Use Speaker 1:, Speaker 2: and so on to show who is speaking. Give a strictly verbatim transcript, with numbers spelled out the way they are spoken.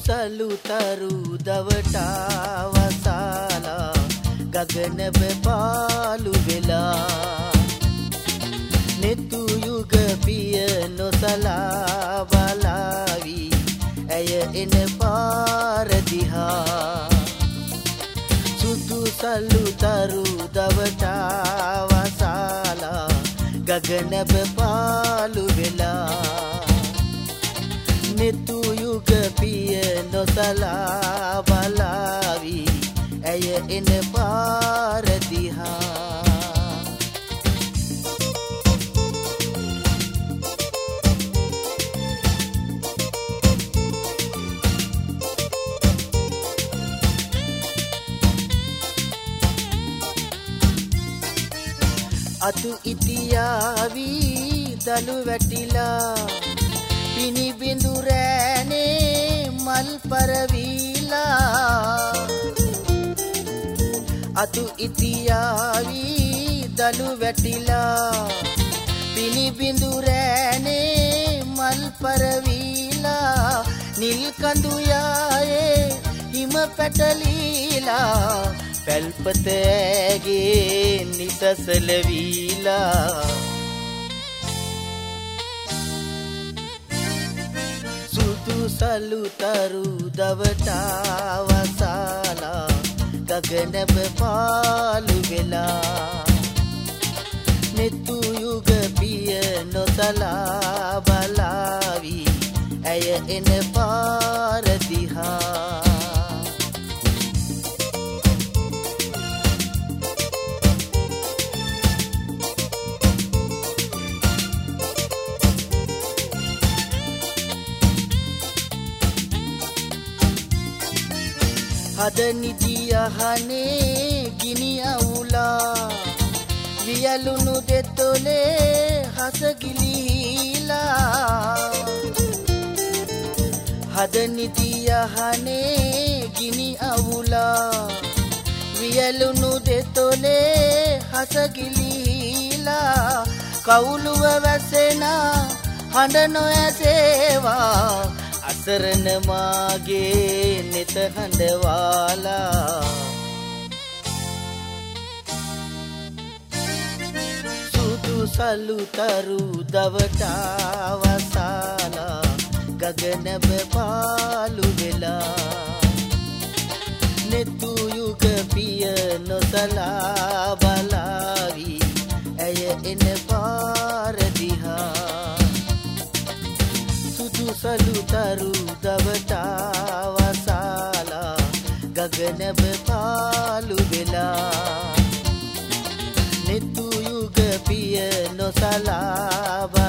Speaker 1: සලුතරු දවටා වසාලා ගගන බපාලු වෙලා නෙතු යුග පිය නොසලා බලාවි ඇය එන පාර දිහා සුදු සලුතරු දවටා වසාලා ගගන බපාලු වෙලා නෙතු යුග පිය නොසලා බලාවි ඇය එන පාර දිහා අතු ඉතියාවි දලු වැටිලා පිනි බිඳු රෑනේ මල් පරවිලා අතු ඉතියාවි දලු වැටිලා පිනි බිඳු රෑනේ මල් පරවිලා නිල් කඳු යායේ හිම පැටලීලා පැල්පත ඇගේ නිසසල වීලා සුදු සලුතරු දවටා වසාලා ගගන බපාලු වෙලා නෙතු යුග පිය නොසලා බලාවි ඇය එන පාර දිහා හද නිදියහනේ ගිනි අවුලා වියලුණු දෙතොලේ හස ගිලිහිලා හද නිදියහනේ ගිනි අවුලා වියලුණු දෙතොලේ හස ගිලිහිලා කවුළුව වැසෙනා හඬ නොඇසේවා අසරණ මාගේ නෙත හඬවාලා සුදු සලුතරු දවටා වසාලා ගගන බපාලු වෙලා නෙතු යුග පිය නොසලා බලාවි ඇය එන පාර දිහා සුදු සලුතරු දවටා වසාලා ගගන බපාලු වෙලා නෙතු යුග පිය නොසලා